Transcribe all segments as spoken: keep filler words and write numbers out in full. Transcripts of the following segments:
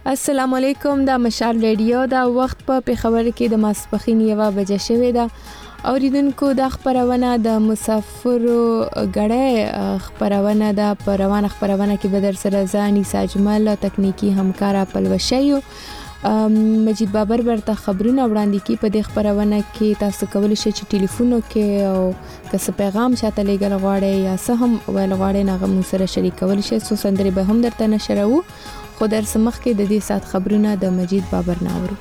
السلام علیکم، د مشال ریډیو دا وخت په پیښور کې د ماسپښین یوه بجه شوې ده. اوریدونکو د خبرونه د مسافرو غړې خبرونه د پروانه خبرونه کې به در سره ځاني ساجمل تکنیکی همکارا پلوشیو مجید بابر برته خبرونه وړاندې کی. په دې خبرونه کې تاسو کولی شئ چې ټلیفونو کې او که پیغام شاته لګل غواړئ یا څه هم ویل غواړئ نه غو سره شریکول شئ. سو سندري به هم درته نشرو، خو در سمخ کې د دې سات خبرونه د مجید بابر ناورو.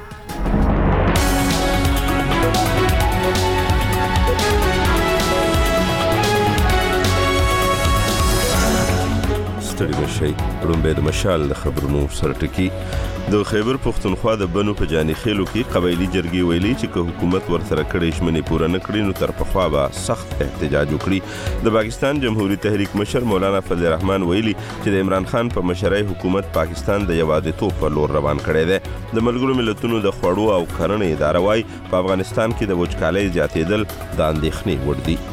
ستړي مشي رومبه د مشال د خبرونو سرټکی. د خیبر پښتونخوا د بنو په جاني خېلو کې قبایلی جرګې ویلي چې که حکومت ورسره کړي شمنې پوره نه کړي نو تر پخوا به سخت احتجاج وکړي. د پاکستان جمهوریت تحریک مشر مولانا فضل الرحمن ویلي چې د عمران خان په مشرۍ حکومت پاکستان د یوازیتوب په لور روان کړی دی. د ملګرو ملتونو د خوړو او کرنې اداره وايي په افغانستان کې د وچکالۍ زیاتېدل د اندېښنې وړ دي.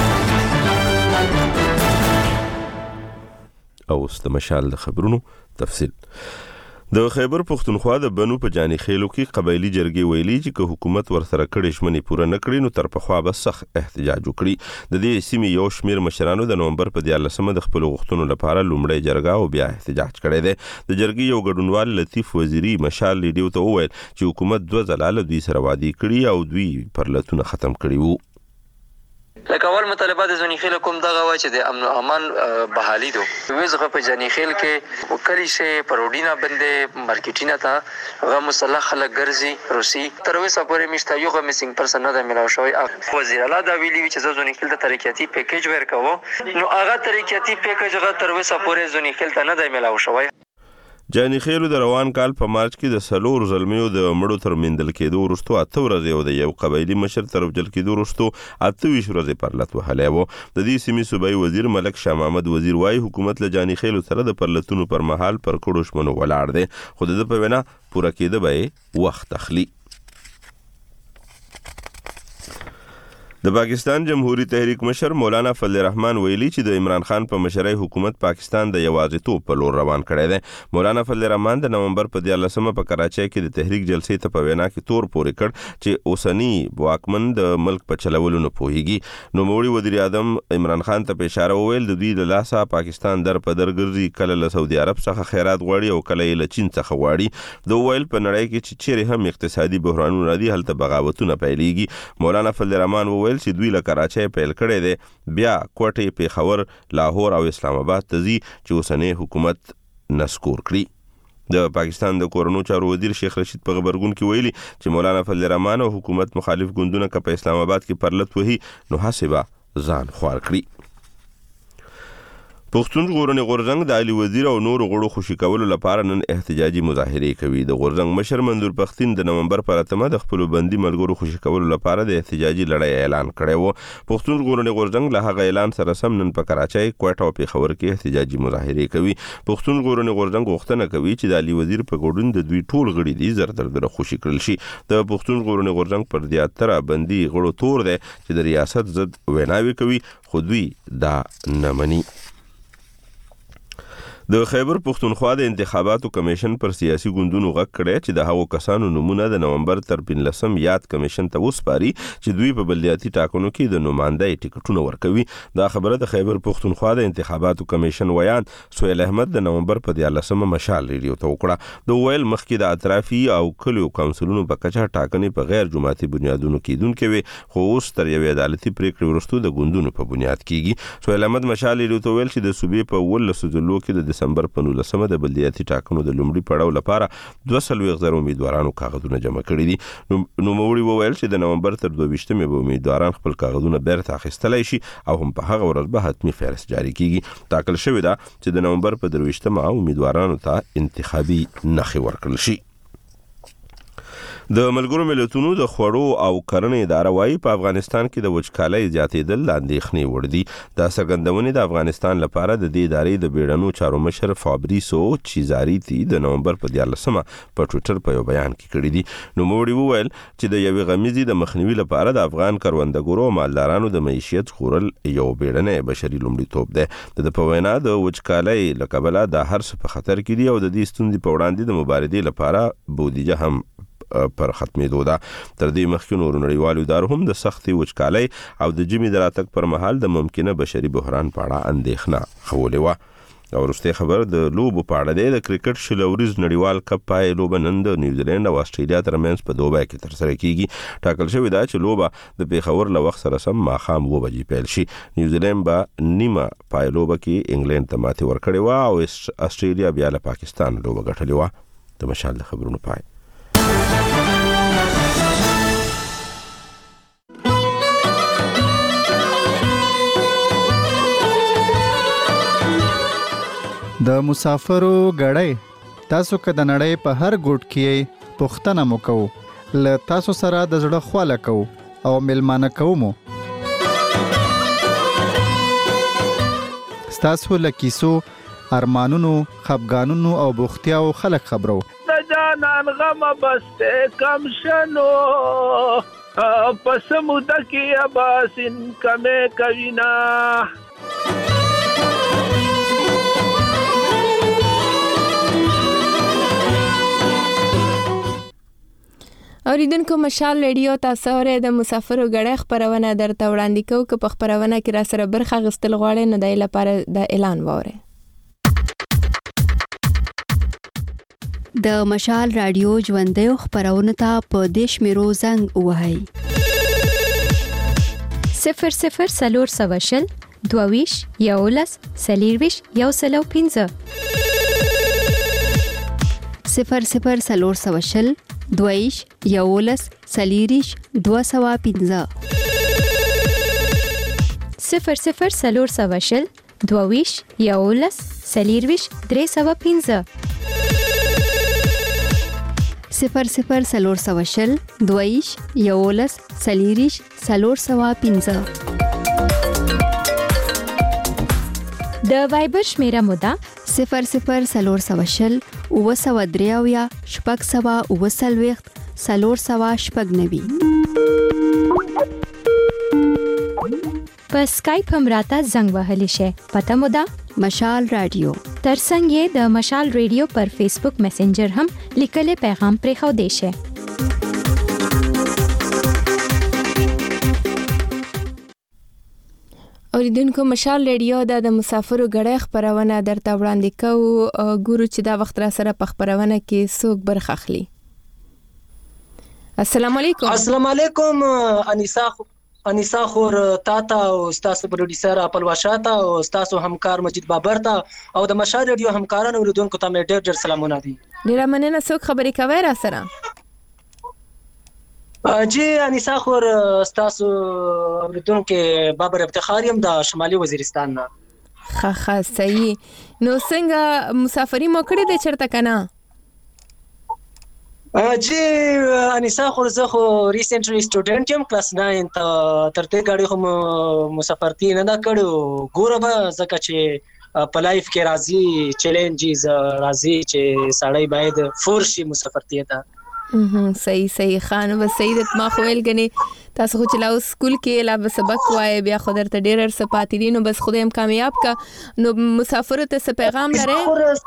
او اوس د مشال د خبرونو تفصیل. د خیبر پښتونخوا د بنو په جاني خېلو کې قبایلی جرګې ویلي چې که حکومت ورسره کړي شمنې پوره نه کړي نو تر پخوا به سخت احتجاج وکړي. د دې سیمې یو شمیر مشرانو د نومبر په دیارلسمه د خپل غوښتنو لپاره لومړی جرګه او بیا احتجاج کړی دی. د جرګې یو ګډونوال لطیف وزیری مشال ریډیو ته وویل چې حکومت دوه ځله له دوی سره وعده کړي او دوی پرلتونه ختم کړي وو. لکه اول مطالبه د ځنی خیل کوم دغه و چې د امن او امان بحالي دو ویزغه په ځنی خیل کې وکړی شي پروډینا بندې مارکیټینا ته غو مسلح خلک ګرځي روسي تر اوسه پورې مشته یو غو میسنګ پرسن نه د ملاو شوی. وزیر اعلی دا ویلي چې ځنی خیل د ترقیاتی پیکیج ورکاو نو هغه ترقیاتی پیکیج غو تر اوسه پورې ځنی خیل ته نه د ملاو شوی. جاني خېلو د روان کال په مارچ کې د سلور زلمیو د مړو تر مندل کېدو وروسته اته ورځې او د یو قبایلی مشر تر وجل کېدو وروسته اته ویشت ورځې پرلت وهلی و. د دې سیمې صوبایي وزیر ملک شاه محمد وزیر وايي حکومت له جاني خېلو سره د پرلتونو پر مهال پر کړو شمنو ولاړ دی، خو د په وینا پوره کېده به وخت اخلي. د پاکستان جمهوریت تحریک مشر مولانا فضل الرحمن ویلي چې د عمران خان په مشرۍ حکومت پاکستان د یوازیتوب په لور روان کړی دی. مولانا فضل الرحمن د نومبر په دیارلسمه په کراچۍ کې د تحریک جلسې ته په وینا کې تور پورې کړ چې اوسنی واکمن د ملک په چلولو نه پوهیږي. نوموړي وزیر اعظم عمران خان ته په اشاره وویل د دوی له لاسه پاکستان در په در ګرځي، کله له سعودي عرب څخه خیرات غواړي او کله یې له چین څخه غواړي. د ویل په نړۍ کې چې چیرې هم اقتصادي بحرانونه راځي هلته بغاوتونه پیلېږي. مولانا فضل الرحمن وویل چې دوی له کراچۍ پیل کړی دی، بیا کوټې، پیښور، لاهور او اسلام آباد ته ځي چې اوسنی حکومت نسکور کړي. د پاکستان د کورونو چارو وزیر شیخ رشید په خبرګون کې ویلي چې مولانا فضل الرحمن او حکومت مخالف ګوندونه که په اسلام آباد کې پرلت وهي نو هسې به ځان خوار کړي. پښتون ژغورنې غورځنګ د علي وزیر او نورو غړو خوشي کولو لپاره نن احتجاجي مظاهرې کوي. د غورځنګ مشر منظور پښتين د نومبر پر اتمه د خپل بندي ملګرو خوشي کولو لپاره د احتجاجي لړۍ اعلان کړی و. پښتون ژغورنې غورځنګ له هغه اعلان سره سم نن په کراچۍ، کوټه او پیښور کې احتجاجي مظاهرې کوي. پښتون ژغورنې غورځنګ غوښتنه کوي چې د علي وزیر په ګډون د دوی ټول غړي دي زر در در خوشي کړل شي. د پښتون ژغورنې غورځنګ پر زیاتره بندي غړو تور دی چې د ریاست ضد ویناوي کوي، خو دوی دا نه مني. د خیبر پښتونخوا د انتخاباتو کمیشن پر سیاسي ګوندونو غږ کړی چې د هغو کسانو نومونه د نومبر تر پنځلسم یاد کمیشن ته وسپاري چې دوی په بلدیاتي ټاکنو کې د نمایندۍ ټیکټونه ورکوي. دا خبره د خیبر پښتونخوا د انتخاباتو کمیشن ویان سهیل احمد د نومبر په دیارلسمه مشال ریډیو ته وکړه. د ویل مخکې د اطرافي او کلیو کونسلونو په کچه ټاکنې په غیر جماعتي بنیادونو کېدونکې وي، خو اوس تر یوې عدالتي پریکړې وروسته د ګوندونو په بنیاد کېږي. سهیل احمد مشال ریډیو ته ویل چې د صوبې په اوولسو ضلعو کې د دسمبر په نولسمه د بلدیاتي ټاکنو د لومړي پړاو لپاره دوه څلوېښت زره امیدوارانو کاغذونه جمع کړي دي. نوموړي وویل چې د نومبر تر دوه ویشتمې به امیدواران خپل کاغذونه بیرته اخیستلی شي او هم په هغه ورځ به حتمي فهرست جاري کیږي. ټاکل شوې ده چې د نومبر په درویشتمه امیدوارانو ته انتخابي نښې ورکړل شي. د ملګرو ملتونو د خوړو او کرنې اداره وايي په افغانستان کې د وچکالۍ زیاتېدل د اندېښنې وړ دي. دا څرګندونې د افغانستان لپاره د دې ادارې د بیړنو چارو مشر فابریسو چیزاریتی د نومبر په دیارلسمه په ټویټر په یو بیان کې کړی دي. نوموړي وویل چې د یوې غمیزې د مخنیوي لپاره د افغان کروندګرو او مالدارانو د معیشت خورل یو بیړنی بشري لومړیتوب دی. د په وینا د وچکالۍ له کبله د هر څه په خطر کې دي او د دې ستونزې په وړاندې د مبارزې لپاره بودیجه هم پر ختمېدو ده. تر دې مخکې نورو نړیوالو ادارو هم د سختې وچکالۍ او د ژمي د راتګ پر مهال د ممکنه بشري بحران په اړه اندېښنه خولې وه. او وروستی خبر د لوبو په اړه دی. د کرکټ شل اوريز نړیوال کپ پای لوبه نن د نیوزیلند او استرالیا ترمنځ په دوبۍ کې ترسره کیږي. ټاکل شوی دا چې لوبه د پیښور له وخت سره سم ماښام اوه بجې پیل شي. نیوزیلند به نیمه پای لوبه کې انګلند ته ماتې ورکړې وه او استرالیا بیا له پاکستان لوبه ګټلې وه. د مشال د خبرونو پای. د مسافرو غړی تاسو که د نړۍ په هر ګوټ کې پوښتنه مو کوو له تاسو سره د زړه خواله کوو او ملمانه کوو مو ستاسو له کیسو ارمانونو خفګانونو او بوختیاو خلک خبرو د جانان غم بسته کم شنو پس موده کې اباسین کمه کوینا اوریدونکو مشال ریډیو تاسو اورئ د مسافرو غړې خبرونه درته وړاندې کوو که په خبرونه کې را سره برخه غستل غواړئ نو د لپاره د اعلان وره. د مشال رادیو ژوندۍ خبرونه ته په دیش میرو زنګ وهاي صفر صفر سلور سواشل دوویش یولس سلیرویش یو سلو پینځه صفر صفر سلور سواشل دویش یولس سلیریش دو سوا پینځه صفر صفر سلور سواشل دویش یولس سلیرویش درې سوا پینځه صفر صفر سلور سواشل دویش یولس سلیریش سلور سوا پینځه د وایبر شمیره مودا صفر صفر سلور سواشل اوه سوا دریاویا شپږ سوا اوه سلویخت سلور سوا شپږ نوي په سکایپ هم راته زنګ وهلی شي. پته مو ده مشال رادیو ترڅنګ یې د مشال ریډیو پر فیسبوک میسنجر هم لیکلي پیغام پرې خو دی شي. اوریدونکو مشال ریډیو د مسافرو غړې خبرونه درته وړاندې کوو. ګورو چې دا وخت را سره په خبرونه کې څوک برخه اخلي. السلام علیکم. السلام علیکم انیسا انیسا خور تاتا او تاسو پروډوسر خپل واشاته او تاسو همکار مجید بابر ته او د مشال ریډیو همکارانو اوریدونکو ته ډېر ډېر سلامونه دي. ډېر مننه. څوک خبرې کوي را سره؟ جی انیسا خور تاسو اوریدونکو بابر افتخار يم د شمالي وزیرستان نه. خا خا صحیح. نو څنګه مسافری مو کړی د چرته کنه؟ جی انیسا خور زه خو ریسنټلی سټوډنټ یم کلاس ناین ته تر دې غاړي هم مسافرتي نه دا کړو. ګوره به ځکه چې په لایف کې راځي چیلنجز راځي چې سړی باید فورشي مسافرتي ته. هم صحیح صحیح خان و صحیح د ما خویل غني تاسو خو چلاو سکول کې لا سبق وای بیا خو درته ډیر ارس پاتې دي نو بس خدای هم کامیاب کا. نو مسافر ته څه پیغام لري؟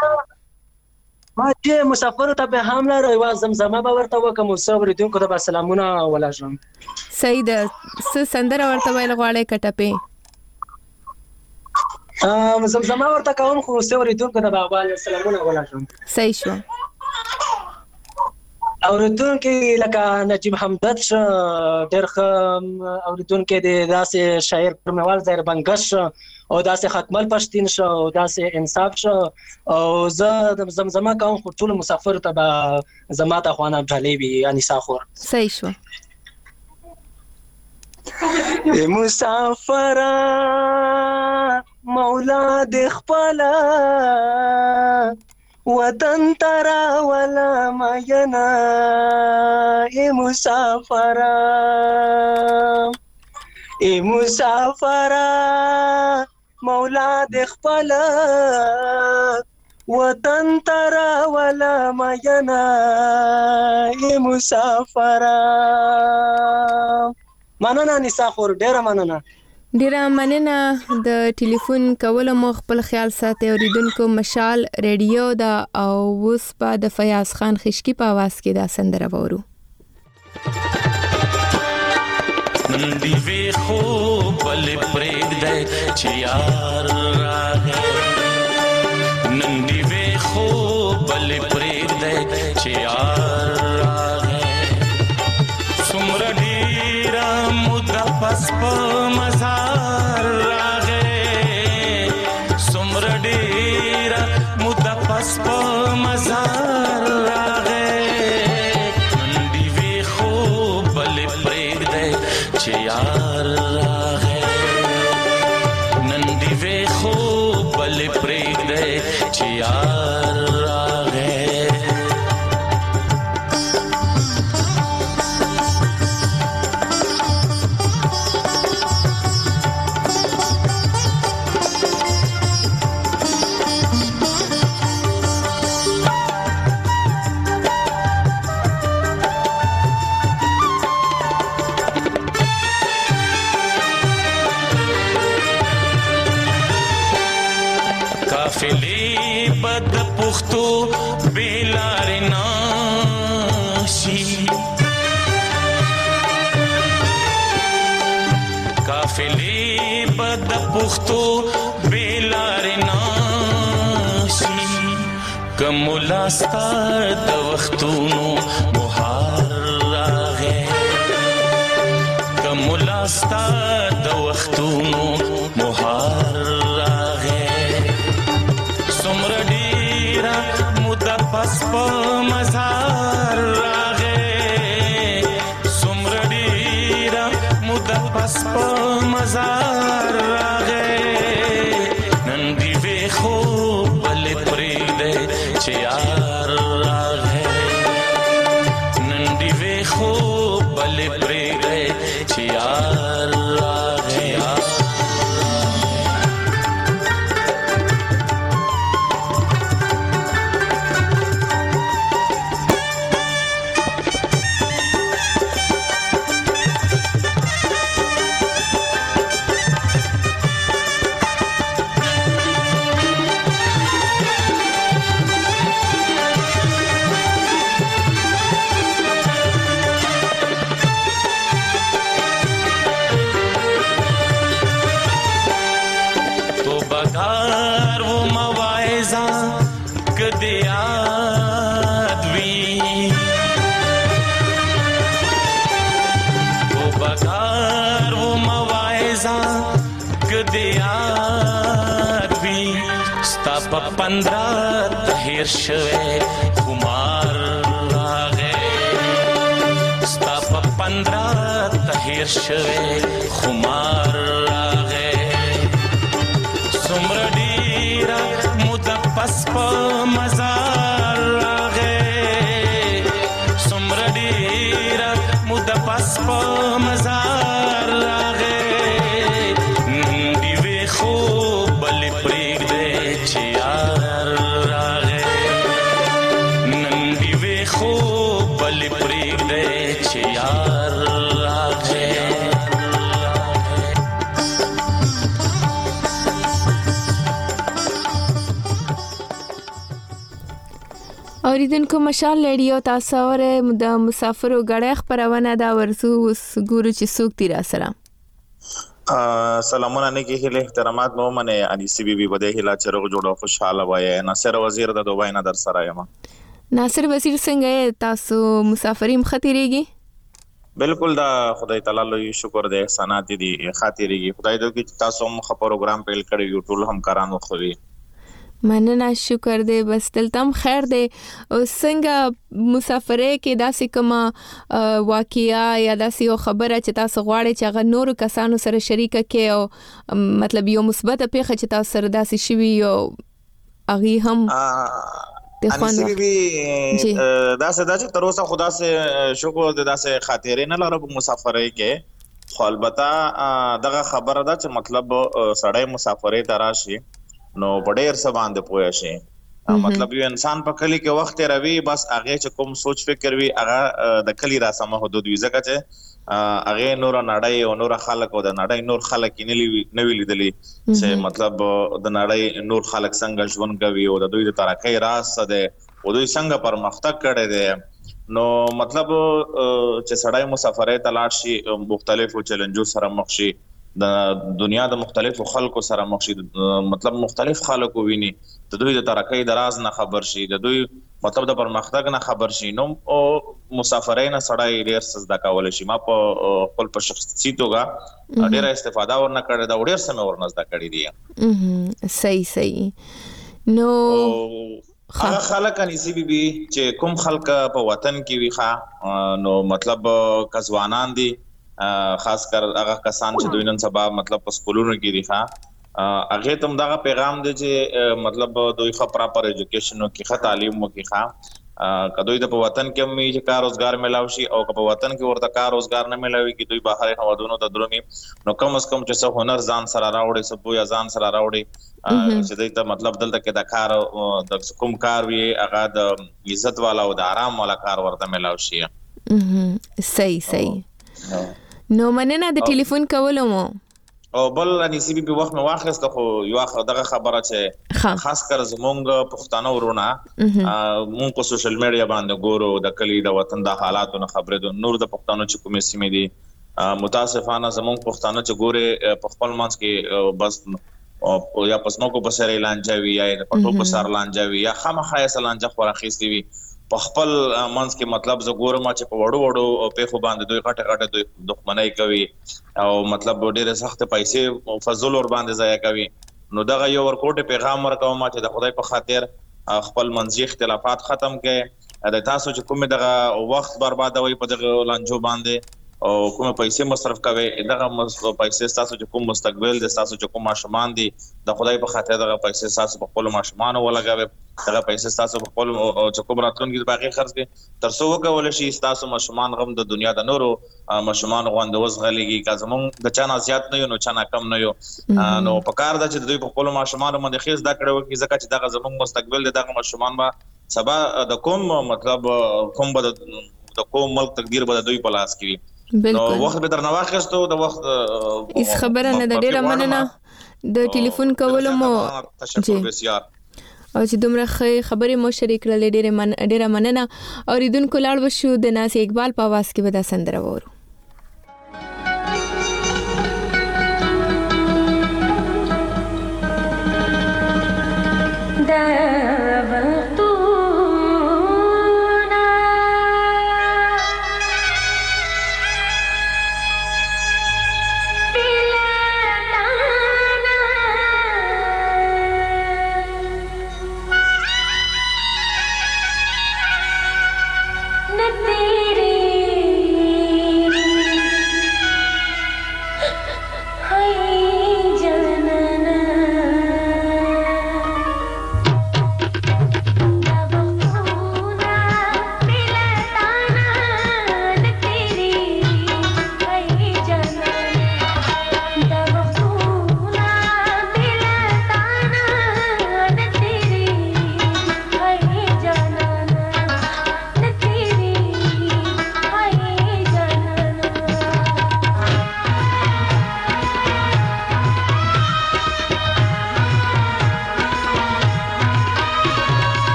ما چې مسافر ته پیغام لري وا زمزمه به ورته وکم مسافر دونکو ته سلامونه ولاشم. صحیح ده. څه سندره ورته ویل غواړي کټپې؟ ا زمزمه ورته کوم خو مسافر دونکو ته سلامونه ولاشم. صحیح شو. اوریدونکو لکه نجیب حمدت ډېر ښه اوریدونکو د داسې شاعر پرموال زهر بنګش او داسې ختمل پښتين شو او داسې انصاف شو او زه د زمزمه کوم خو ټول مسافر ته به زماته خوانه ډالې وي انیسا خور. صحیح شو. مسافر مولا د خپل وطن ترا ولا ماینا ای مسافرا ای مسافرا مولا د خپل وطن ترا ولا ماینا ای مسافرا. مننه نسا خور، ډیره مننه. ډیره مننه د ټلیفون کولو مو خپل خیال ساتي. اوریدونکو مشال ریډیو دا او اوس په د فیاض خان خشکی په आवाज کې دا سندره وورو. نن دی وی خو بل پرېګ دی چې یار راغی، نن دی وی خو بل پرېګ دی چې یار راغی، څومره ډیره موده پس په مزار راغی، څومره ډیره موده پس په مزار راغی، نن دی وی خو بل پرېګ دی چې یار راغی، نن دی وی خو بل پرېګ دی چې یار راغی. قافلې بد پختو بیلار ناشي، قافلې بد پختو بیلار ناشي، کمولا ستا د وختونو بهار راغی، کمولا ستا د وختونو بهار راغی، څومره ډیره موده پس په مزار راغی، څومره ډیره موده پس په مزار راغی، نن دی وی خو بل پرېږدی چې یار راغی، نن دی وی خو بل پرېږدی چې یار راغی. پندرہ تهیر شوه خمار راغی، ستا په پندرہ تهیر شوه خمار راغی، څومره ډیره موده پس په مزار راغی، څومره ډیره موده پس په مزار راغی، نن دی وی خو بل پرېږدی چې یار راغی، نن دی وی خو بل پرېږدی چې یار راغی. اوریدونکو مشال ریډیو تاسو اوره د مسافرو غړې خبرونه دا ورسو ګورو چې څوک تیر سره. سلامونه نه کې هله احترامات مو منه علي سی بي بي بده هله چرغ جوړو خوشاله وای. ناصر وزیر د دوبای نه در سره یم. ناصر وزیر څنګه تاسو مسافریم خطرېږي؟ بالکل دا خدای تعالی لوی شکر دې احسانات دي خاطرېږي. خدای دې کې تاسو مخ پروګرام پیل کړی یو ټول همکارانو خو مننه شکر دې بس دلتم خیر دې. څنګه مسافرې کې داسې کومه واقعیا یا داسې یو خبره چې تاسو غواړئ چې هغه نورو کسانو سره شریکه کړئ او مطلب یو مثبت پیښه چې تاسو سره داسې شوي یو هغه هم د خوند وخت جی دا څه دا چې تر اوسه خدا سه شکر د داسې خاطرې نه لرم مسافرۍ کې، خو البته دغه خبره ده چې مطلب سړی مسافرۍ ته راشي نو په ډېر څه باندې پوه شي. مطلب یو انسان په کلی کې وخت روي، بس هغه چې کوم سوچ فکر وي هغه د کلی را سم حدود وي، ځکه چې هغه نور نړۍ او نور خلک او د نړۍ نور خلک نه وی لیدلی چې مطلب د نړۍ نور خلک څنګه ژوند کوي او د دوی د ترقۍ راز څه دی او دوی څنګه پرمختګ کړی دی. نو مطلب چې سړی مسافرۍ ته لاړ شي، مختلفو چیلنجو سره مخ شي، د دنیا د مختلفو خلکو سره مخ شي، مطلب مختلف خلکو ویني، د دوی د ترقۍ د راز نه خبر شي، د دوی مطلب د پرمختګ نه خبر شي، نو مسافرۍ نه سړی ډېر څه زده کولی شي. ما په خپل په شخصي توګه ډېره استفاده ورنه کړې ده او ډېر څه مې ورنه زده کړي دي. صحیح صحیح. نو هغه خلک انیسي بیبي چې کوم خلک په وطن کې وي ښه، نو مطلب که ځوانان دي، خاص کر هغه کسان چې دوی نن سبا مطلب په سکولونو کې دي ښه، هغه ته هم دغه پیغام دی چې مطلب دوی ښه پراپر ایجوکیشن وکړي، ښه تعلیم وکړي ښه، که دوی ته په وطن کې هم چې کار روزګار میلاو شي او که په وطن کې ورته کار روزګار نه میلاوي کې دوی بهر هیوادونو ته درومي، نو کم از کم چې څه هنر ځان سره راوړي، څه پوهه ځان سره راوړي چې دوی ته مطلب دلته کې د کار د کوم کار وي هغه د عزت والا او د آرام والا کار ورته میلاو شي. صحیح صحیح. نو مننه د ټلیفون کولو مو. او بل انیسی بي وخت مې واخیسته، خو یو دغه خبره چې خاص کر زمونږ پښتانه ورونه مونږ په سوشل میډیا باندې ګورو د کلی د وطن د حالاتو نه خبرې، د نور د پښتانو چې کومې سیمې دي متاسفانه زمونږ پښتانه چې ګوري په خپل منځ کې بس یا پسموکو په سر لانجه وي یا د پټو په سر لانجه وي یا خامخا یې لانجه خور اخیستي وي په خپل منځ کې. مطلب زه ګورم چې په وړو وړو پیښو باندې دوی غټه غټه دوی دښمنۍ کوي او مطلب ډېرې سخت پیسې فضل ور باندې ضایع کوي. نو دغه یو ورکوټ پیغام ورکوم چې د خدای په خاطر خپل منځي اختلافات ختم کړي، د تاسو چې کوم دغه وخت بربادوي په دغه لانجو باندې او کوم پیسې مصرف کوي، دغه پیسې تاسو چې کوم مستقبل د تاسو چې کوم ماشومان دي د خدای په خاطر دغه پیسې تاسو په خپل ماشومان ولګوي، دغه پیسې تاسو په خپل چې کوم راتلونکي باقي خرڅ کړئ تر څو وکول شي تاسو ماشومان غم د دنیا د نورو ماشومان غوند وزغلېږي، که زمونږ د چا نه زیات نه یو نو چا نه کم نه یو. نو په کار ده چې دوی په خپل ماشومان باندې ښه زده کړه وکړي، ځکه چې دغه زمونږ مستقبل دی، دغه ماشومان به سبا د کوم مطلب کوم به د کوم ملک تقدیر به دوی په لاس کې وي. نو وخت به درنه واخیستو د وخت هیڅ خبره نه ده. ډېره مننه د ټلیفون کولو مو. تشکر بسیار. او چې دومره خبرې مو شریک کړلې ډېره ډېره مننه. اوریدونکو لاړ وشو د ناصر اقبال په आवाज کې به دا سندره وورو. तेरे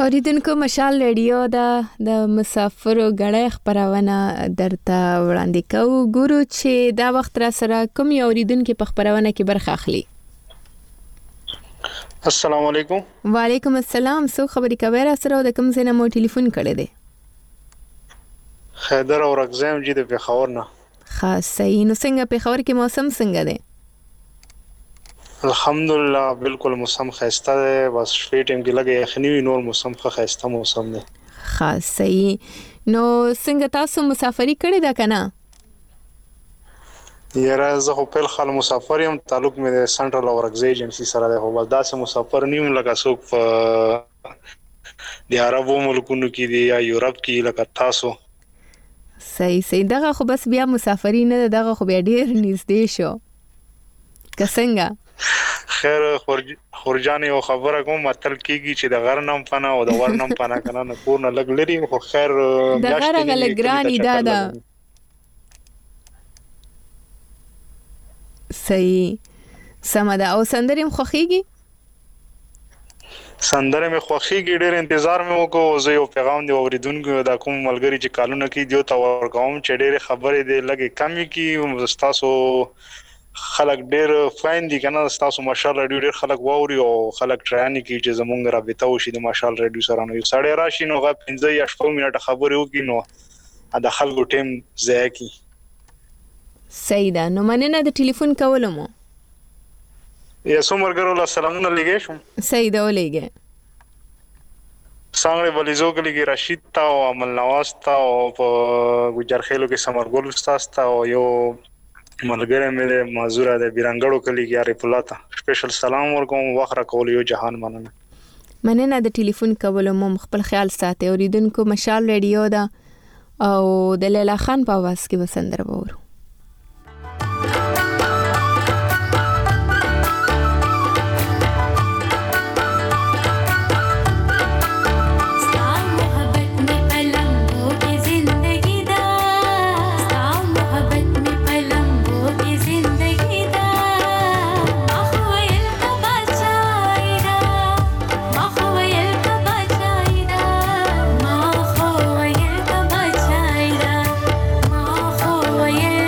اوریدونکو مشال ریډیو دا د مسافرو غړې خبرونه درته وړاندې کوو. ګورو چې دا وخت را سره کوم یو اوریدونکو په خبرونه کې برخه اخلي. السلام علیکم. وعلیکم السلام. سو خبرې کوي را سره د کوم ځای نه مو ټلیفون کړی دی؟ خیدر او رغزم جی د پیښور نه. خاص صحیح. نو څنګه پیښور کې موسم څنګه دی؟ الحمدلله بالکل موسم خسته دی. بس شپې ټیم کې لګي یخنی وی، نور موسم خو خسته موسم دی. خاص صحیح. نو څنګه تاسو مسافری کړی دا کنه؟ یاره زه خو په خپل مسافر یم، تعلق مې د سنټرل او رغزي ایجنسی سره دی. خو بل داسې مسافر نیم لکه څوک په د عربو ملکونو کې دی یا یورپ کې لکه تاسو. صحیح صحیح. دغه خو بس بیا مسافری نه، دغه خو بیا ډیر نږدې شو. که څنګه؟ خیر خورجان یو خبره کوم متل کیږي چې د غر نم پناه او د ور نم پناه کنه نه کور نه لګ لري. خو خیر د غر غل ګرانی دادا. صحیح سمدا. او سندریم خوخیږي؟ سندره مې خوخیږي، ډېر انتظار مې وکړو. زه یو پیغام دی اوریدونکو د کوم ملګری چې کالونه کې دیو تا ورکوم چې ډېر خبرې دی لګي کمی کی تاسو خلک ډېر فاین دي کنه. تاسو ماشال رادیو ډېر خلک واوري او خلک ټرانې کی چې زمونږ رابطه وشي د ماشال رادیو سره. نو یو سړی راشي نو غا پنځه یا شپږ منټه خبرې وکړي نو د خلکو ټیم ضایع کی. صحیح ده. نو مننه د ټلیفون کولو مو. یا سومرګرو له سلامونه لګې شم. صحیح ده ولېګه. څنګه بلیزو کې لګي رشید تا او عمل نواز تا او په ګجرخېلو کې سمرګل استاد تا او یو ملګری مې معذوره ده بیرنګړو کلی کې اری پلاتا. سپیشل سلام ورکوم. واخره کول یو جهان مننه. مننه د ټلیفون کولو مو. خپل خیال ساتئ. اوریدونکو مشال ریډیو دا او د لیلا خان په आवाज کې وسندر وورو. Yeah.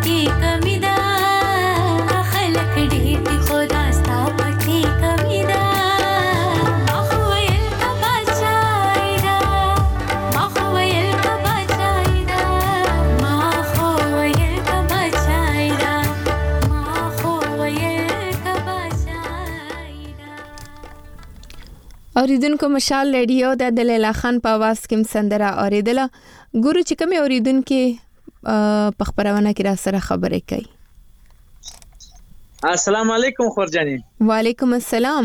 پکې کمی ده خلک ډېر دي خو دا ستا پکې کمی ده ما خو ویل که بچای ده ما خو ویل که بچای ده ما خو ویل که بچای ده ما خو ویل که بچای ده. اوریدونکو مشال ریډیو د دلیلا خان په आवाज کې سندره اوریدله. ګورو چې کوم اوریدونکو په خبرونه کې را سره خبرې کوي. السلام علیکم خورجانی. وعلیکم السلام.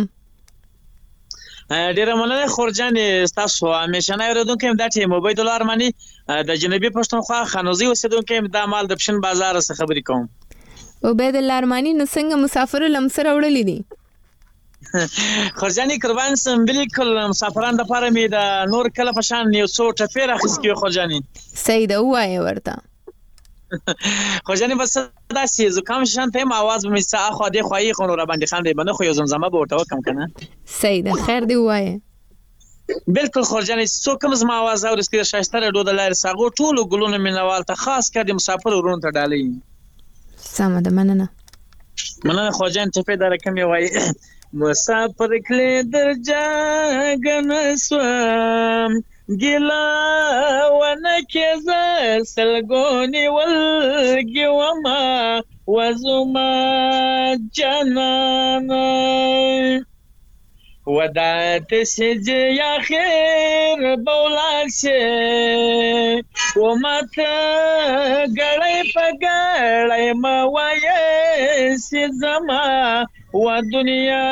ډیره مننه خورجانی تاسو همیشنه اوریدونکو د ټیم عبید الله ارمانی د جنوبي پښتونخوا خانوزي اوسیدونکو د مال د پښن بازار څخه خبرې کوم. عبید الله ارمانی نو څنګه مسافر لمسر وړلې دي؟ خورجانی قربان سم بالکل مسافران د پاره می د نور کله پشان یو څو ټفیر اخیس کی خورجانی. صحیح ده وای ورته. خورجانی بس دا سی زکام شان ته आवाज به می سا خو دې خوای خو را باندې خان دی بنه خو یو زمزمه به ورته وکم کنه. صحیح ده خیر دی وای. بالکل خورجانی څو کوم زما आवाज اورستی شایسته ډو د لار ساغو ټول ګلونه مینوال ته خاص کړي مسافر ورون ته ډالې. سم ده مننه. مننه خورجان ته په دره کمی وای. مسافر کلی در جاگن سوام گلا ونکی زر سلگونی والگی وما وزما جنانا ودات سجی یا خیر بولاد شه وما تا گڑای پا گڑای موای سی زما و دنیا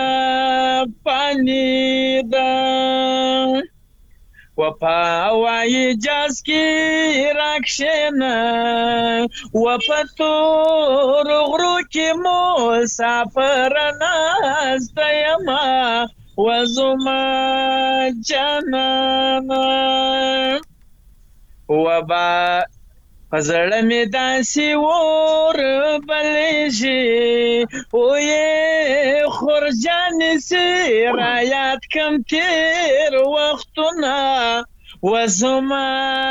پانی دا و پاوای جاز کی راکشنا و پتور غرو کی مسافر ناستیما و زما جانانا و با پزړه می داسي ور بلېږي او یې خورجان سي رايات کم تیر وختونه وزما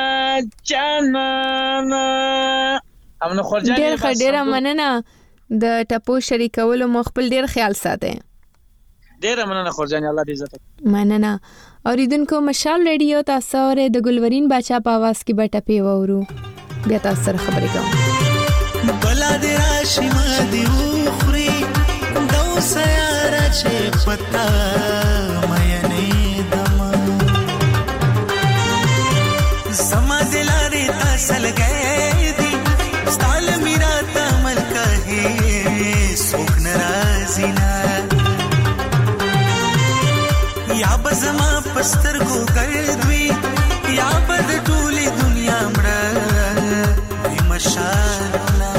جانانا امنه خورجان ډېر ډېر مننه د ټپو شریکولو مخبل ډېر خیال ساتي. ډېر مننه خورجان الله دې عزت مننه. اوریدونکو مشال ریډیو تاسو اورئ د ګلورین باچا په आवाज کې به ټپې وورو. بیا تاسو سره خبرې کوم. بلا دې راشي ما دې وخوري دا سیاره چې پتا مې نه دما سما دلاري اصل گئے دي ستال میرا تمل کہے سوک ناراضی نا یا بزما پستر کو گردوي یا بد ټولي دنیا مړه مشالنا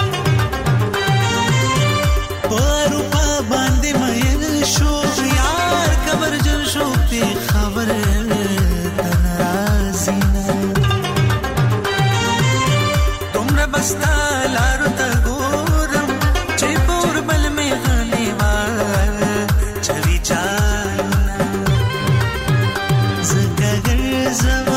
پرو پا باندې مې شو یار خبر جن شو په خبر تنازینا تمره بستا لارو ته ګورم چې پور بل مې غني وا چوي چالنا زګر زما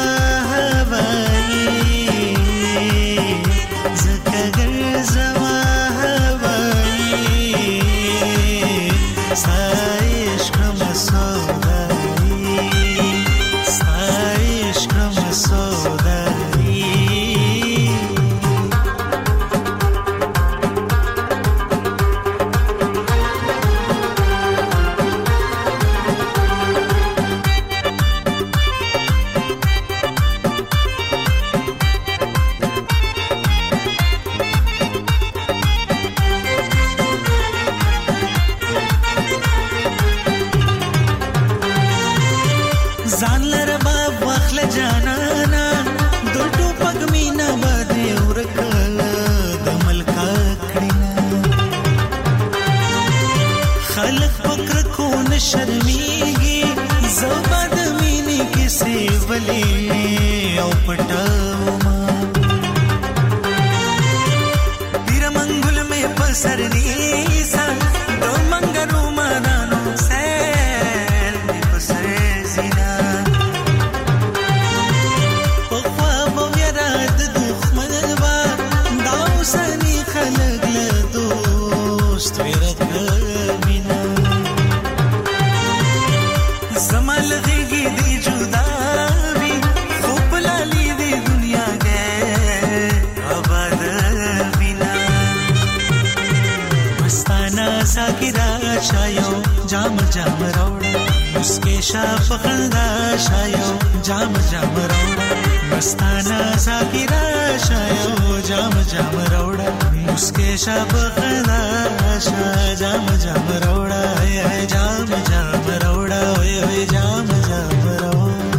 شایو جام جام راوړه مسکه شاف خندا شایو جام جام راوړه مستانه ذاکرا شایو جام جام راوړه مسکه شاف خندا شایو جام جام راوړه جام جام راوړه وای جام جام راوړه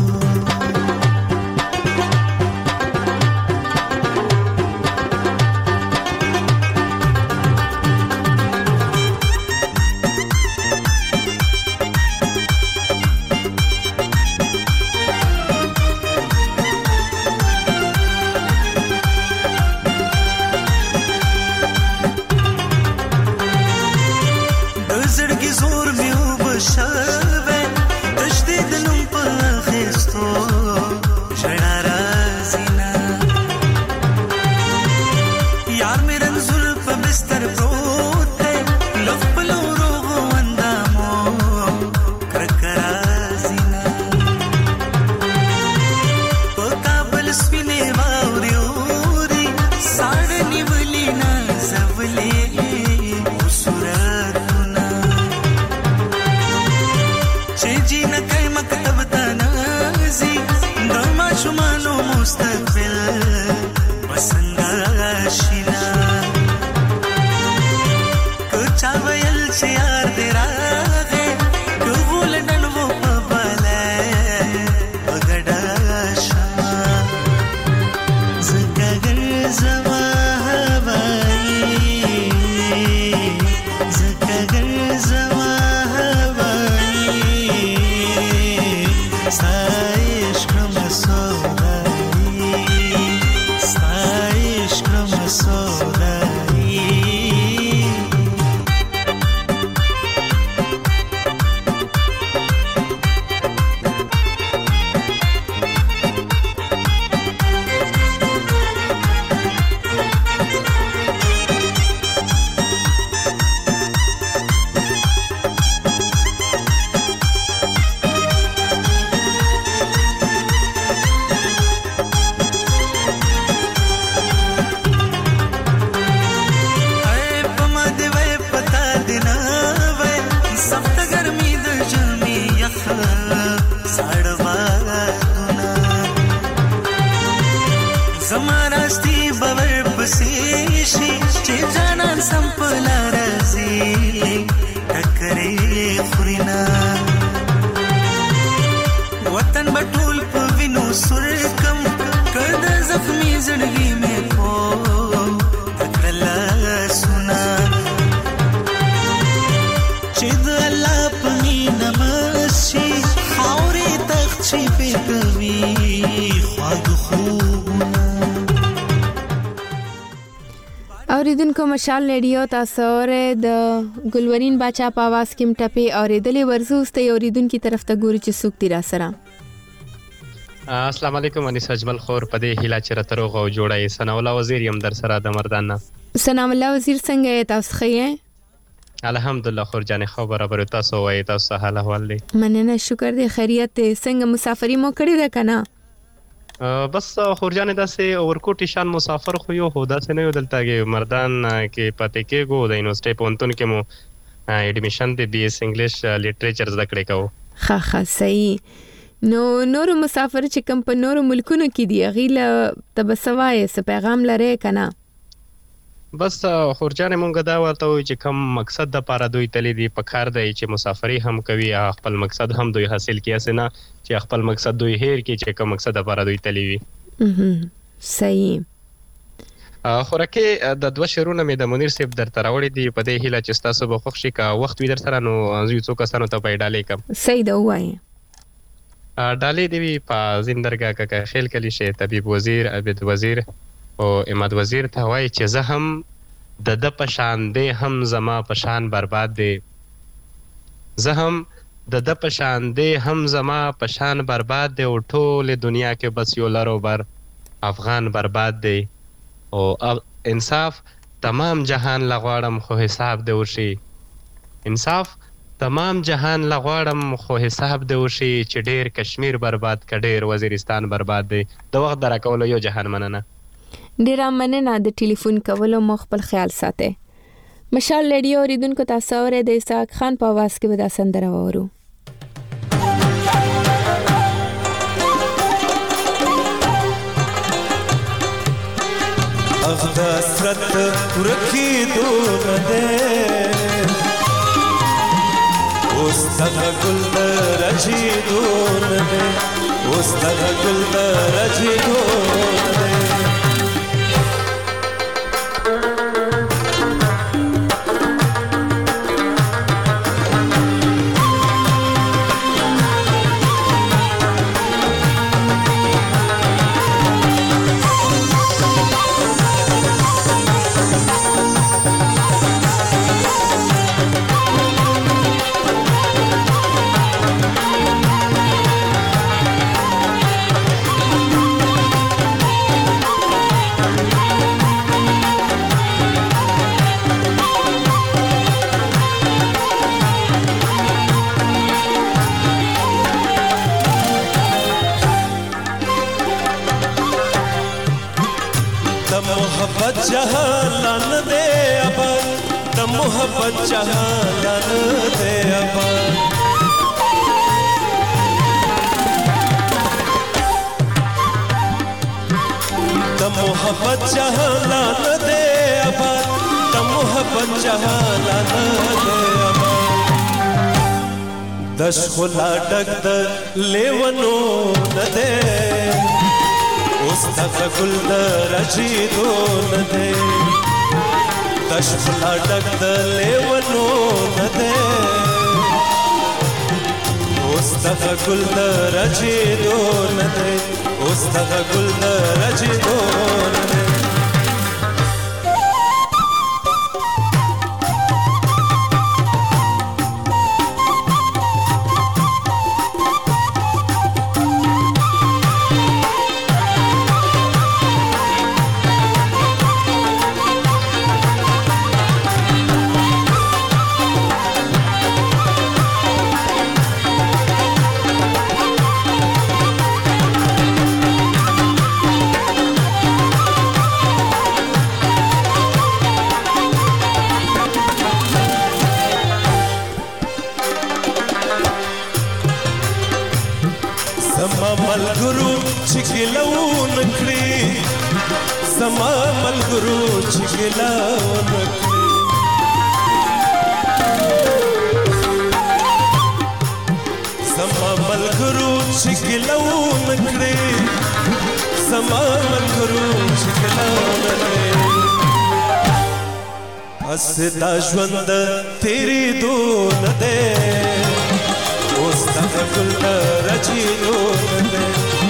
اوریدونکو مشال ریډیو تاسو اورئ د ګلورین باچا په आवाज کې مټپي اوریدلې ورزوسته اوریدونکو طرف ته ګوري چې څوک تیر سره. السلام علیکم انیس اجمل خور په دې هیله چې راتروغ او جوړای سنا الله وزیر یم در سره د مردان. سلام الله وزیر څنګه تاسو ښه؟ الحمدلله خور جان خو برابر تاسو وای تاسو حال احوال دی؟ مننه شکر دی خیریت څنګه مسافری مو کړی ده کنه؟ بس خورجان داسې ورکوټی شان مسافر خو یو هدا سه نه دلته کې مردان کې پاتې کېګو د یونیورسيټي پونتون کې مو اډمیشن دی بي اس انګلیش لټریچر زده کړې کوو. ها ها صحیح. نو نور مسافر چې کوم په نور ملکونو کې دی غیله تبسوای س پیغام لري کنه؟ بس خورجان مونږ دا ورته وي چې کوم مقصد د پاره دوی تللی دی په کار دی چې مسافری هم کوي خپل مقصد هم دوی حاصل کیه سينه چې خپل مقصد دوی هیر کی چې کوم مقصد د پاره دوی تللی وي. صحیح. خورکه د دوه شهرونو مې د منیر صاحب در تراوړې دی په دې هیله چې تاسو به خوښ شي کا وخت وی در سره نو زوی څوک کسانو ته پیډالې کم. صحیح دا وایي. ډالې دی په زندرګه کا خیل کلی شه طبيب وزیر عبد وزیر او اماد وزیر ته وایي چې زه هم د د پشان دی هم زما پشان برباد دی زه هم د د پشان دی هم زما پشان برباد دی او ټول دنیا کې بس یو لارو بر افغان برباد دی او انصاف تمام جهان لغواړم خو حساب دی وشي انصاف تمام جهان لغواړم خو حساب دی وشي چې ډیر کشمیر برباد ک ډیر وزیرستان برباد دی د وخت درکول یو جهان مننه ډیر مننه د ټلیفون کولو مو خپل خیال ساتئ. مشال رادیو اوریدونکو تاسو اورئ د اسحاق خان په आवाज کې به دا سندره واورو. اغدا سرت ورکی دون دے اوس دغه ګل درجی دون دے اوس دغه ګل درجی دون دے जहान दे अबा द मोहब्बत जहान दे अबा द मोहब्बत जहान दे अबा द मोहब्बत जहान दे अबा दश खुला डग द लेवनो न दे اوس دغه ګل درجی دون دے تشخلا ډک د لیونو نه دے اوس دغه ګل درجی دون دے اوس دغه ګل درجی دون دے ملګرو چې ګلون کړی زما ملګرو چې ګلون کړی زما ملګرو چې ګلون کړی زما ملګرو چې ګلون کړی اس دا ژوند تیری دون دے اوس دغه ګل درجی دون دے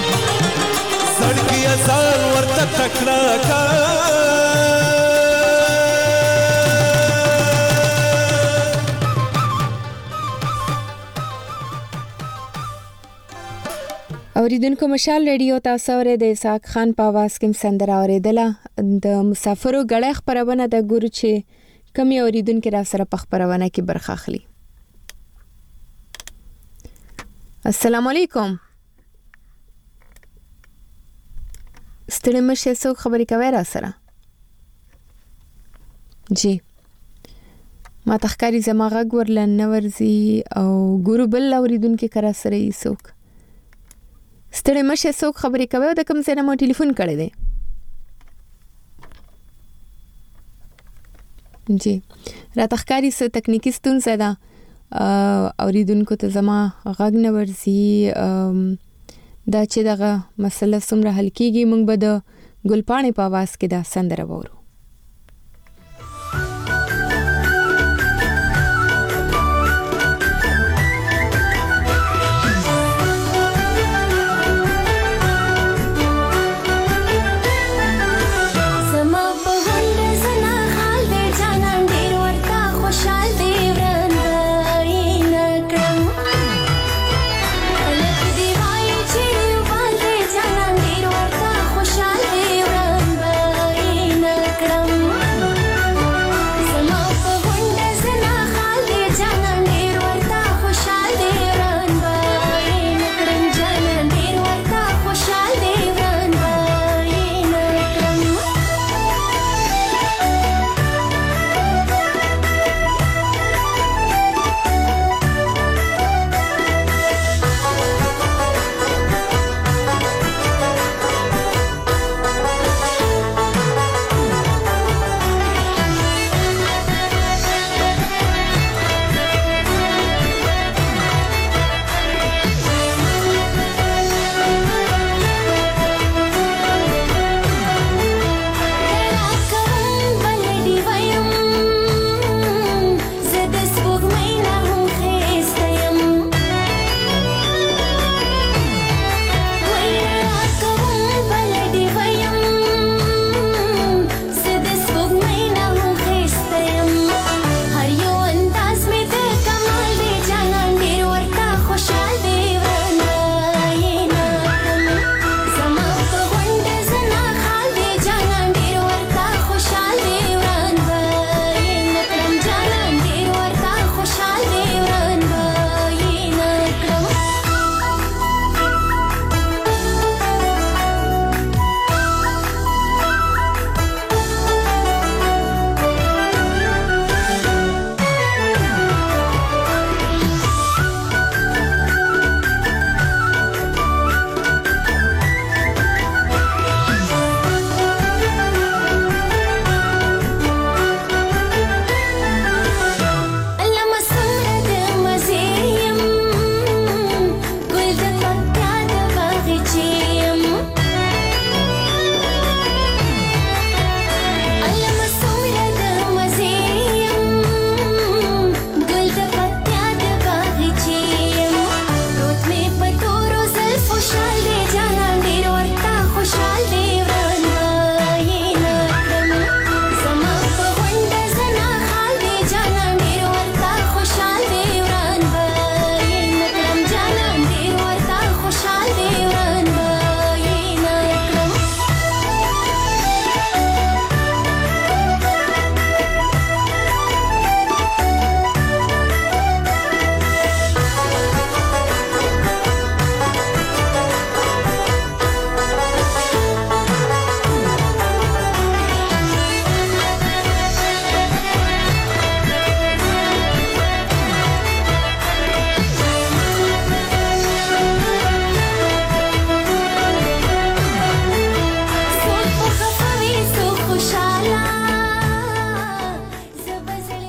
سړکی ازان ورته تکړه کا اوریدونکو مشال ریډیو تاسو اورئ د اسحاق خان په आवाज کې سندره اوریدله د مسافرو غړې خبرونه د ګورو چې کمی اوریدونکو را سره په خبرونه کې برخه اخلي. السلام علیکم. ستړي مشه څوک خبرې کوي را سره؟ جی ما تخکاری زما غږ ورلن نورزي او ګورو بل اوریدونکو کرا سره یې څوک ستړي مشه څوک خبرې کوي او د کوم ځای نه مو ټلیفون کړی دی؟ جی را تخکاری څه تکنیکی ستونزه ده اوریدونکو ته زما غږ نه ورځي دا چې دغه مسله څومره حل کیږي موږ به د ګلپاڼې په आवाज کې دا سندره وورو. Thank you.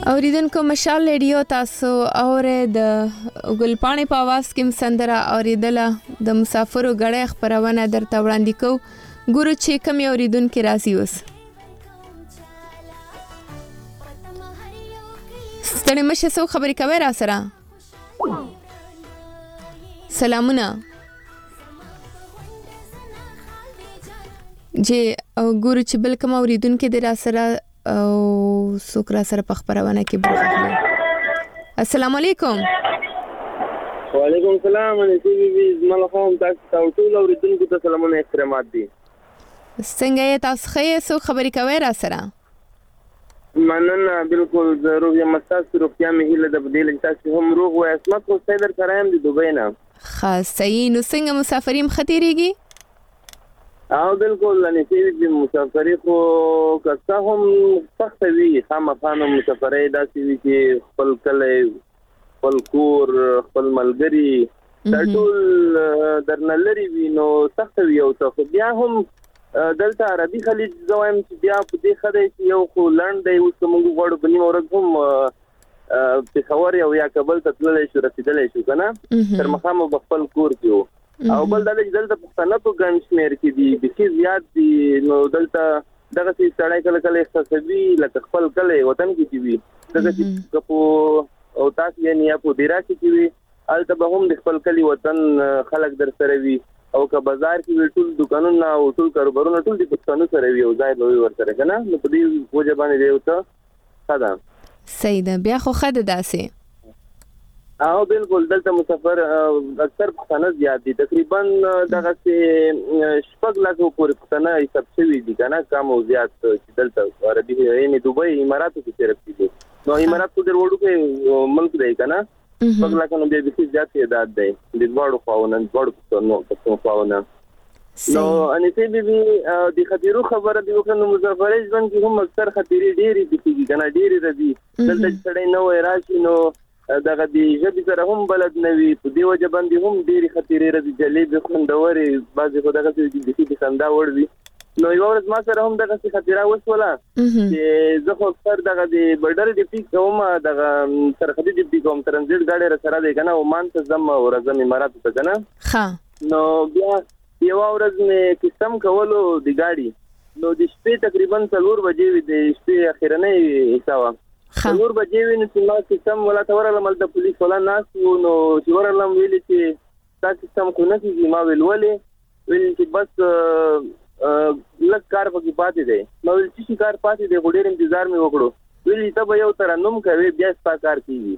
اوریدونکو مشال ریډیو تاسو اورې د ګلپاڼې په आवाज کې سندره اوریدله د مسافرو غړې خبرونه درته وړاندې کو ګورو چې کوم اوریدونکو راځي اوس ستړي مشه سو خبرې کوي را سره سلامونه جی ګورو چې بل کوم اوریدونکو د را سره او سوکرا سره په خبرونه کې برخه السلام علیکم وعلیکم السلام انسی بی زما خام تاسو ټول اوریدونکو ته سلامونه احترامات دي څنګه یې تاسو خې سو خبرې کوي را سره مننه بالکل ضرور یم تاسو روغتیا مې هیله د بدیل تاسو هم روغ وای اسمت خو سیدر کرایم د دوبۍ نه خاص صحیح نو څنګه مسافرین خطرېږي او بالکل انسی بی مسافری خو کسا هم سخت وی خامخانه مسافرې داسې وی چې خپل کله خپل کور خپل ملګری ټول درنه لري وی نو سخت وی او څه بیا هم دلته عربي خلیج زوایم چې بیا په دې خدای چې یو خو لند دی اوس موږ غواړو بنی اورګ هم په خبر یو یا کابل ته تللی شو رسیدلی شو کنه تر مخامه خپل کور کې او بل دا چې دلته پښتانه په ګڼ شمېر کې دي بيخي زیات دي نو دلته دغه څه سړی کله کله احساسوي لکه خپل کله وطن کې دي دغه چې په او تاسو یې نه په ډیرا کې دي البته به هم د خپل کلی وطن خلک در سره وي او که بازار کې ټول دکانونه او ټول کاروبارونه ټول د پښتنو سره وي او ځای به ورسره کنه نو په دې وجه باندې دی او څه خدا صحیح ده بیا خو خد داسې او بالکل دلته مسافر اکثر پښتانه زیات دي تقریبا دغه شپږ لک پورې پښتانه حساب شوي دي کنه کم او زیات چې دلته عربي یعنی دوبۍ اماراتو کې صرف دي نو امارات کو د وړو کې ملک دی کنه شپږ لک نو به به زیات تعداد دی د وړو خواونه وړو پښتنو پښتون خواونه نو اني سي بي د خطرو خبره دی وکړو مسافرۍ ځوان کې هم اکثر خطرې ډېری دي کنه ډېری ردي دلته سړی نو راشي نو دغه دی ژبې سره هم بلد نه وي په دې وجه باندې هم ډېرې خطرې راځي جلیبې خوندورې بعضې خو دغسې دي د خندا وړ وي نو یوه ورځ ما سره هم دغسې خطره وشوله چې زه خو اکثر دغه د بډر ډیپټي کوم دغه سرحدي ډیپټي کوم ترنزیټ ګاډی راسره دی که نه عمان ته ځم او راځم اماراتو ته که نه نو بیا یوه ورځ مې کسټم کولو د ګاډي نو د شپې تقریبا څلور بجې وي د شپې اخرنۍ حصه وه څلور بجې وي نو چې ما سیستم ولا ته ورغلم هلته پولیس والا ناست وو نو چې ورغلم ویلې چې دا سیستم خو نه کېږي ما ویل ولې ویل چې بس لږ کار پکې پاتې دی ما ویل چې شي کار پاتې دی خو ډېر انتظار مې وکړو ویل ته به یو ترنم کوې بیا ستا کار کېږي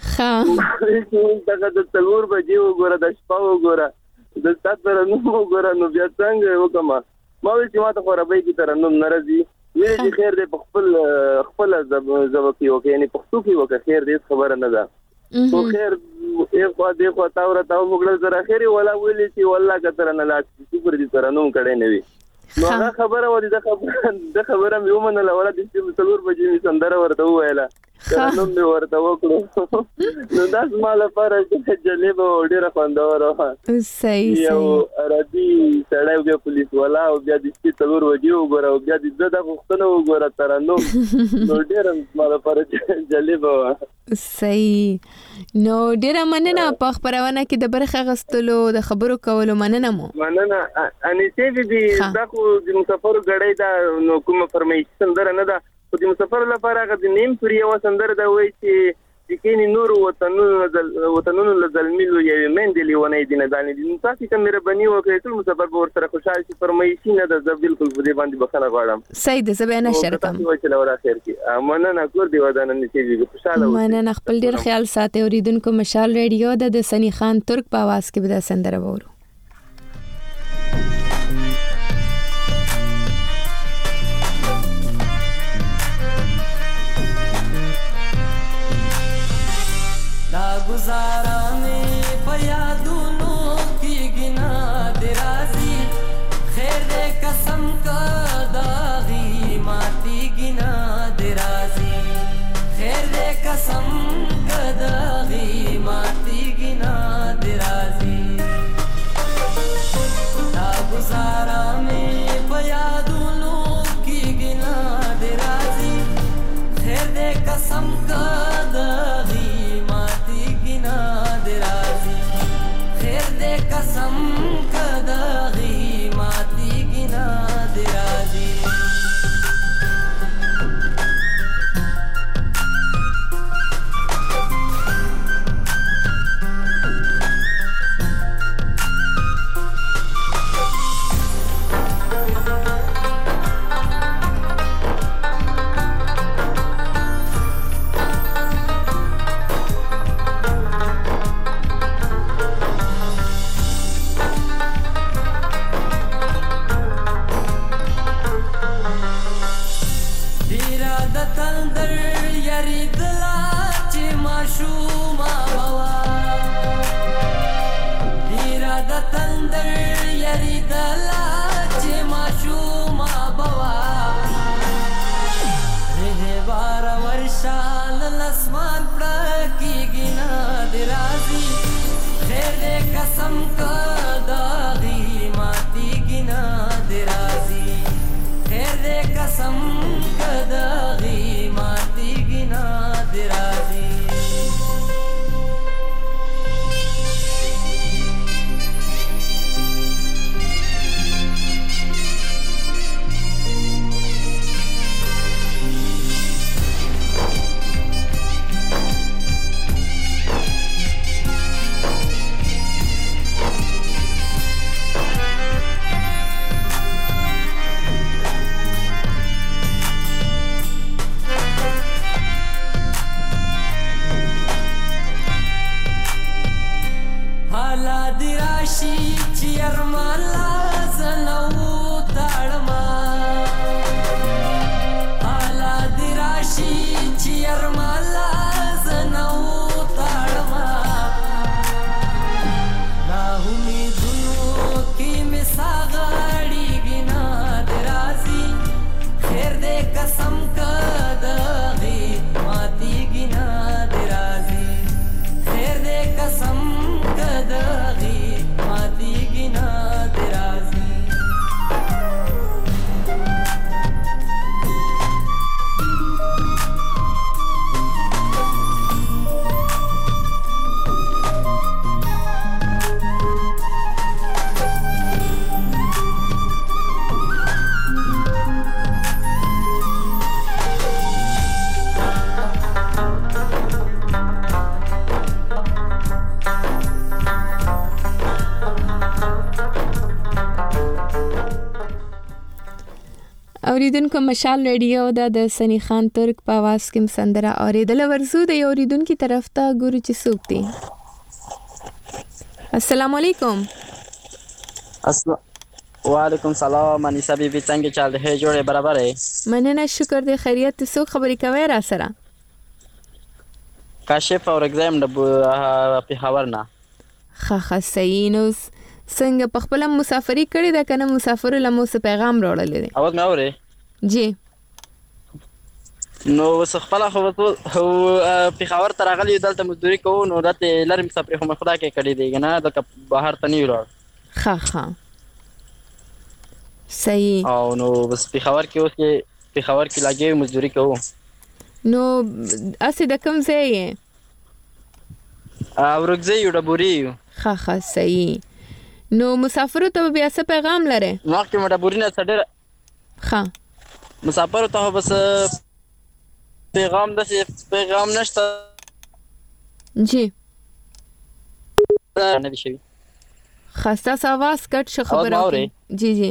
دغه د څلور بجې وګوره د شپه وګوره د ستا ترنم وګوره نو بیا څنګه وکړم ما ویل چې ما ته خو عربۍ کې ترنم نه راځي ویل چې خیر دی په خپل خپل ژبه کې وکړه یعنی پښتو کې وکړه خیر دی خبره نه ده خو خیر یو خوا دی خوا تا ورته وکړل زه اخر یې ولا ویلې چې والله که تر نه لاس شکر دې ترنم کړی نه وي نو هغه خبره وه د خبره مې ومنله ولا د شپې څلور بجې مې سندره ورته وویله ترنم مې ورته وکړو نو دا زما لپاره جالبه او ډېره خوندوره وه یو عربي سړی بیا پولیس والا او بیا د شپې څلور بجې وګوره او بیا د ده دا غوښتنه وګوره ترنم نو ډېره زما لپاره جالبه وه صحیح نو ډېره مننه په خپرونه کې د برخه اخیستلو د خبرو کولو مننه مو مننه انیسې بیبي دا خو د مسافرو ګړۍ ده نو کومه فرمایشي سندره نه ده خو د مسافر لپاره هغه د نیم پورې یوه سندره ده وایي چې چې کینې نورو وطنونو له ظلمي یوې میندې لیونۍ دي نه دانې دي نو تاسې که مهرباني وکړئ ټول مسافر به ورسره خوشحال شي فرمایشي نه ده زه بالکل په دې باندې بخښنه غواړم صحیح ده زه به نه شرکم مننه کور دې ودانه نشي خوشحاله اوسئ مننه خپل ډېر خیال ساتئ اوریدونکو مشال ریډیو ده د سني خان ترک په اواز کې به دا سندره وورو गुजारा में पयादूनो की गिना दराजी खैर दे कसम का दागी माती गिना दराजी खैर दे कसम का दागी माती गिना दराजी د تندر یریدلا چې ماشومه بوا ډیره د تندر یریدلا چې ماشومه بوا ره بار ورشال لسمان پړکیږي نه دی راځي خیر دې قسم کداغي ماتیږي نه دی راځي خیر دې قسم کداغي ماتیږي نه دی راځي اوریدونکو مشال ریډیو د سنی خان ترک په आवाज کې سندره اوریدل ورزو د اوریدونکو طرف ته ګورو چې څوک دی. السلام علیکم. السلام وعلیکم سلام. انیسه بی بی څنګه چل دی؟ جوړه برابر ہے؟ مننه شکر دی. خیریت څوک خبرې کوي را سره؟ کاشف اور ایگزام د پیښور نه. خا خا صحیح نو څنګه په خپل مسافری کړی دا کنه مسافر له مو څه پیغام راوړل دي؟ اواز مې اوري؟ جی. نو څه خپل خو هو پیښور ته راغلی دلته مزدوري کوو نو راته لر مسافر خو خدا کې کړی دی نه د بهر ته نه وړ. ها ها صحیح. او نو بس پیښور کې اوس کې پیښور کې لاګي مزدوري کوو. نو اسی د کوم ځای یې؟ اورګزی یو ډبوري. ها ها صحیح. نو مسافر ته بیا څه پیغام لري؟ مخکې مې ډبوري نه څډر. ها مسافر ته بس پیغام د پیغام نشته. جی. نه دی شي. خاصه आवाज کټ شو خبره. جی جی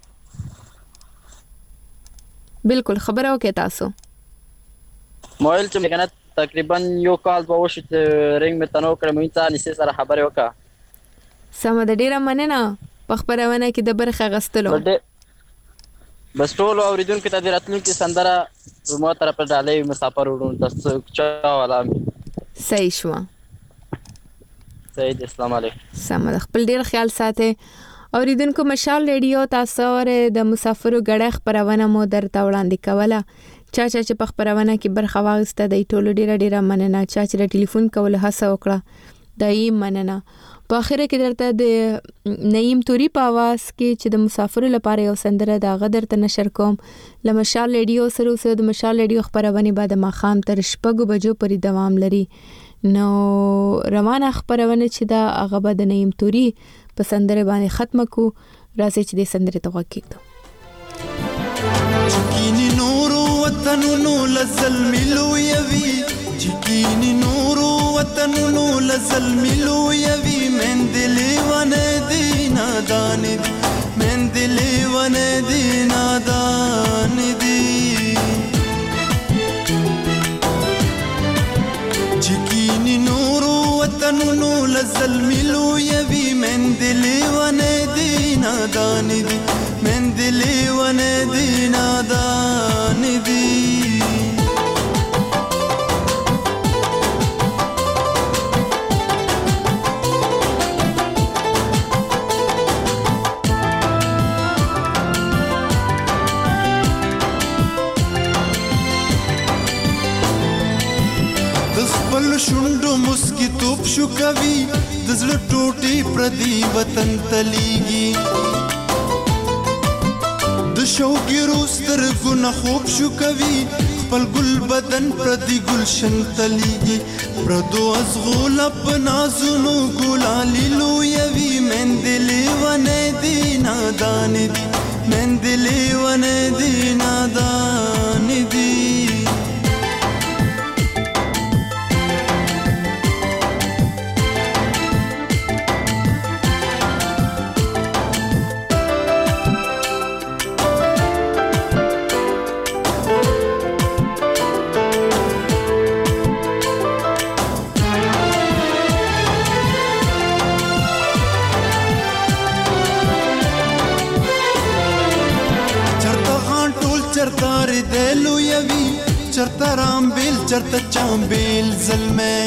بالکل خبره وکي تاسو. موبایل چې کنه تقریبا یو کال به وشو رنګ مې تنو کړم انسان نسې سره خبره وکا. سم د ډیره مننه په خبرونه کې د برخه غستلو. بس ټول اوریدونکو ته د راتلونکي سندره مو طرف ته ډالې مسافر وډون تاسو چا والا. صحیح شو. صحیح. السلام علیکم. سم د خپل ډیر خیال ساتي. اوریدونکو مشال ریډیو تاسو ور د مسافرو غړې خبرونه مو درته وړاندې کوله. چا چا چې په خبرونه کې برخه واغسته د ټولو ډیره ډیره مننه. چا چې ټلیفون کول هڅه وکړه دای مننه. په اخره کې درته د نعیم توري په आवाज کې چې د مسافر لپاره یو سندره دا غدر ته نشر کوم. لمشال ریډیو سره اوسه د مشال ریډیو خبرونه بعد ما خام تر شپږو بجو پورې دوام لري. نو روانه خبرونه چې دا هغه به د نعیم توري په سندره باندې ختم کو. راځي چې د سندره ته وکړو. چکینی نورو وطنونو لزلم لویوي چکینی نورو وطنونو لزلم لویوي من دلی ونه دی نادان دی من دلی ونه دی نادان دی چکینی نورو وطنونو لزلم لویوي من دلی ونه دی نادان دی من دلی ونه دی نادان دی خپل شونډو مسکی توپ شو کوي د زړه ټوټې پردي وطن تلیږي د شوګیرو سترګو نه خوب شو کوي خپل ګل بدن پردي ګلشن تلیږي پردو ازغوله په نازونو ګلالي لویوي مندلې ونې دي نادانې دي مندلې ونې دي نادانې دي چرتا رامبیل چرتا چامبیل زلمین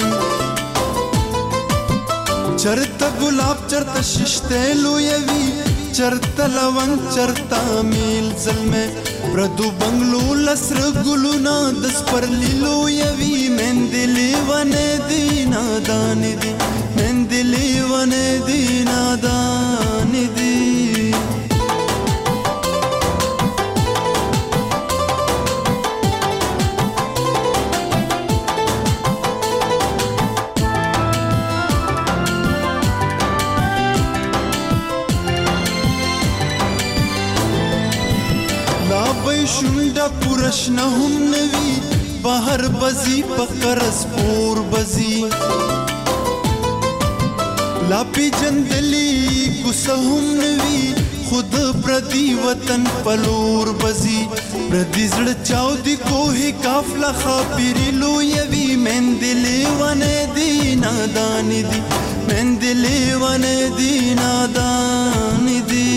چرتا گلاب چرتا ششتیلو یوی چرتا لونگ چرتا میل زلمین پردو بنگلو لسر گلونا دس پر لیلو یوی مندلی ونے دی نادانی دی مندلی ونے دی نادانی دی شونډه پورش نه هم نوي بهر بزي پکرس پور بزي لا پی جندلی کوسه هم نوي خود پردي وطن پلور بزي پردي زړه چاو دي کوه قافله خاپيري لويوي مندلې ونه دي نادان دي مندلې ونه دي نادان دي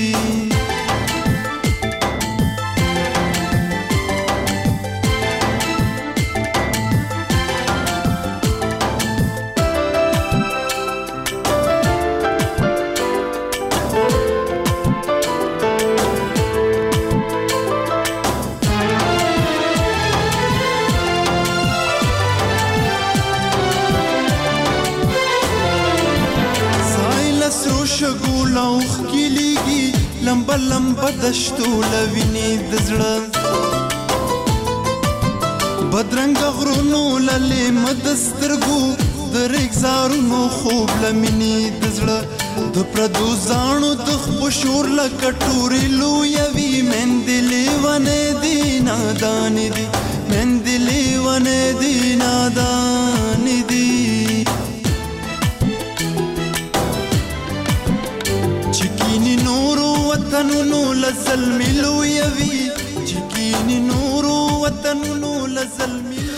لمبا لمبا دشتو لویني دزړه بدرنګ غرونو للې مدسترګو درېک زارونو خوب لمني دزړه د پردو ځانو د خبشور لکټوري لویوي مندلې ونه دي نادان دي مندلې ونه دي نادان دي وطنونو لزلمی لویوي چکینی نورو وطنونو